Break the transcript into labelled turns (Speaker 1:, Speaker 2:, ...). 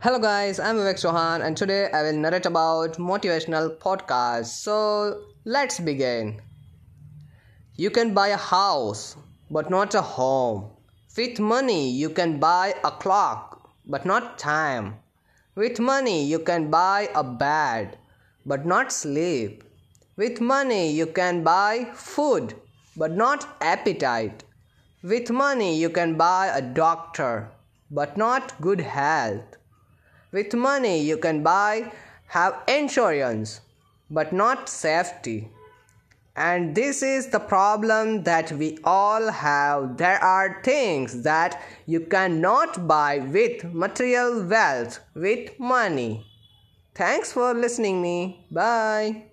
Speaker 1: Hello guys, I'm Vivek Chauhan and today I will narrate about motivational podcast. So let's begin. You can buy a house but not a home. With money you can buy a clock but not time. With money you can buy a bed but not sleep. With money you can buy food but not appetite. With money you can buy a doctor but not good health. With money you can have insurance but not safety. And this is the problem that we all have. There are things that you cannot buy with material wealth, with money. Thanks for listening me. Bye.